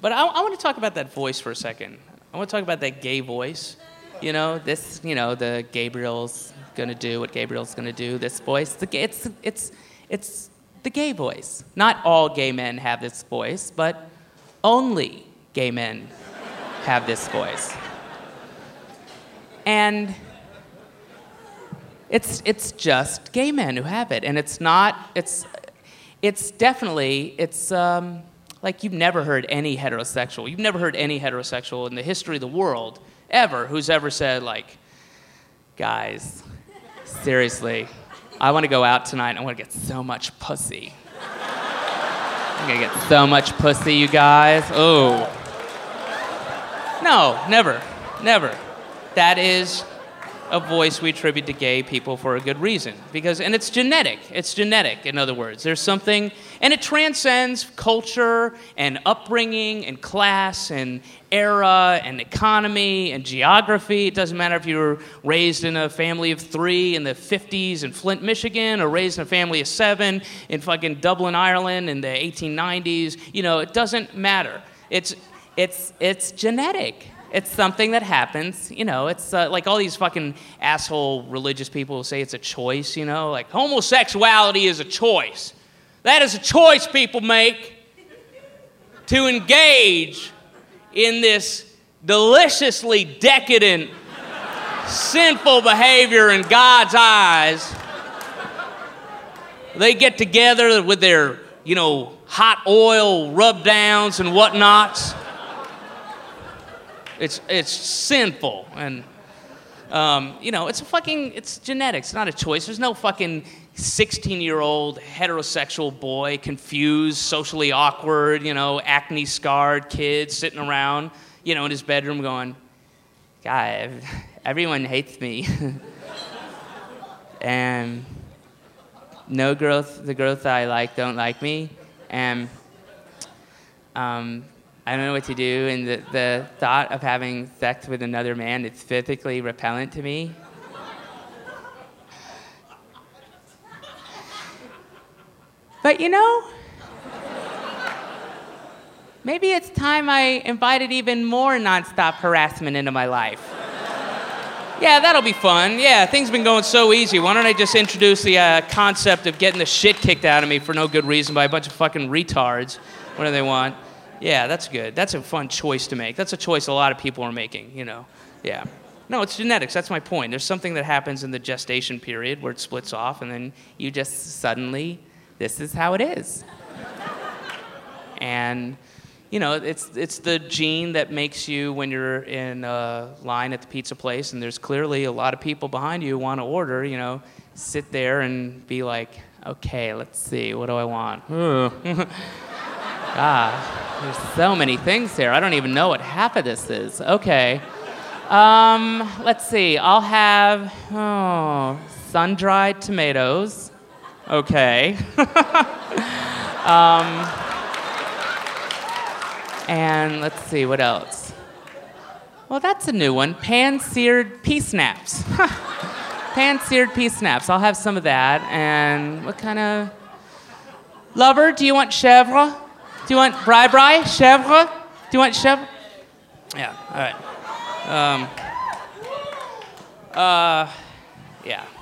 But I want to talk about that voice for a second. I want to talk about that gay voice. You know, this, you know, the Gabriel's gonna do what Gabriel's gonna do. This voice, it's the gay voice. Not all gay men have this voice, but only gay men have this voice. And it's just gay men who have it, and it's definitely like you've never heard any heterosexual. You've never heard any heterosexual in the history of the world ever who's ever said, like, guys, seriously, I want to go out tonight and I want to get so much pussy. I'm gonna get so much pussy, you guys. Oh. No, never. That is a voice we attribute to gay people for a good reason. And it's genetic. It's genetic, in other words. There's something, and it transcends culture and upbringing and class and era and economy and geography. It doesn't matter if you were raised in a family of 3 in the 50s in Flint, Michigan, or raised in a family of 7 in fucking Dublin, Ireland in the 1890s. You know, it doesn't matter. It's genetic. It's something that happens, you know, it's like all these fucking asshole religious people say it's a choice, you know, like homosexuality is a choice. That is a choice people make to engage in this deliciously decadent, sinful behavior in God's eyes. They get together with their, you know, hot oil rub downs and whatnots. It's sinful, and you know, it's genetics, not a choice. There's no fucking 16-year-old heterosexual boy, confused, socially awkward, you know, acne-scarred kid sitting around, you know, in his bedroom going, God, everyone hates me. And the girls that I like don't like me, and I don't know what to do, and the thought of having sex with another man is physically repellent to me. But you know, maybe it's time I invited even more nonstop harassment into my life. Yeah, that'll be fun. Yeah, things have been going so easy. Why don't I just introduce the concept of getting the shit kicked out of me for no good reason by a bunch of fucking retards. What do they want? Yeah, that's good. That's a fun choice to make. That's a choice a lot of people are making, you know. Yeah. No, it's genetics. That's my point. There's something that happens in the gestation period where it splits off, and then you just suddenly, this is how it is. And, you know, it's the gene that makes you, when you're in a line at the pizza place, and there's clearly a lot of people behind you who want to order, you know, sit there and be like, okay, let's see, what do I want? There's so many things here. I don't even know what half of this is. Okay. Let's see. I'll have sun-dried tomatoes. Okay. And let's see, what else? Well, that's a new one. Pan-seared pea snaps. Pan-seared pea snaps. I'll have some of that. And what kind of... Lover, do you want chèvre? Do you want bri? Chèvre? Do you want chèvre? Yeah, all right. Yeah.